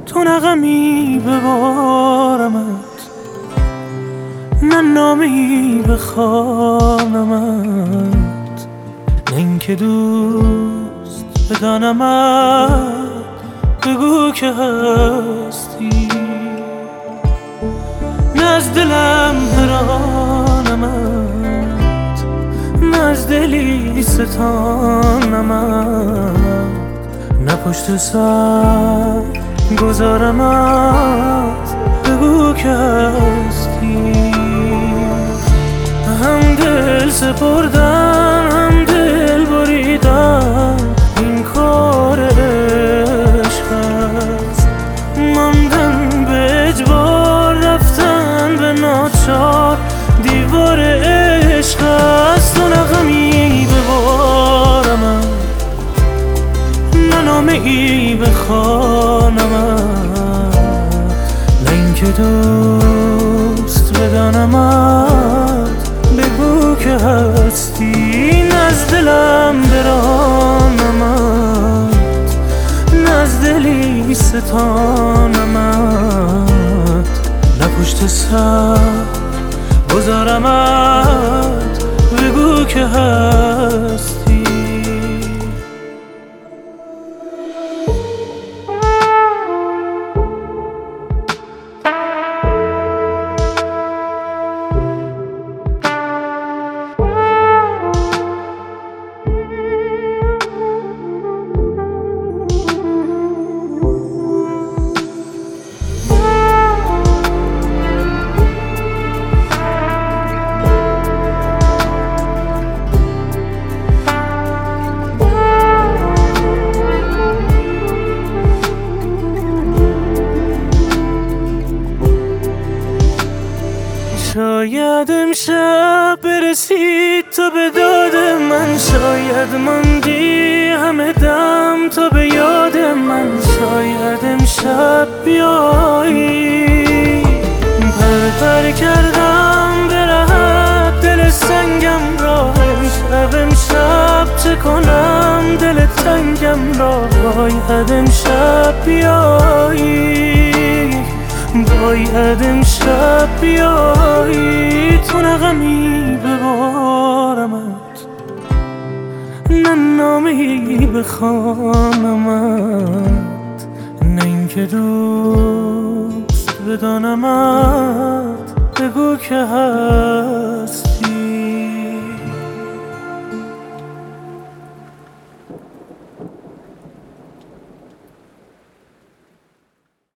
تو نغمی ببارمت، نه نامی بخوانمت، نه اینکه دوست بدانمت. بگو که هستی، نه از دلم برانمت، نه از دلی ستانمت، نه پشت سر گذارمت. بگو که هستی. هم دل سپردن هم دل بریدن، این کار عشق است. ماندن به اجبار، رفتن به ناچار، دیوار عشق است. تو نغمی ببارمت، نه نامه ای بخوانمت، نه اینکه دوست بدانمت. بگو که هستی، نه از دلم برانمت، نه از دلی ستانمت، نه پشت سر گذارمت. بگو که هستی. شاید امشب برسید تو به داد من، شاید ماندی همه دم تو به یاد من. شاید امشب بیایی، پر کردم به رهت دل سنگم را. امشب چه کنم دل تنگم را. باید امشب بیایی، باید امشب بیایی. تو نغمی ببارمت، نه نامی بخوانمت، نه اینکه دوست بدانمت. بگو که هست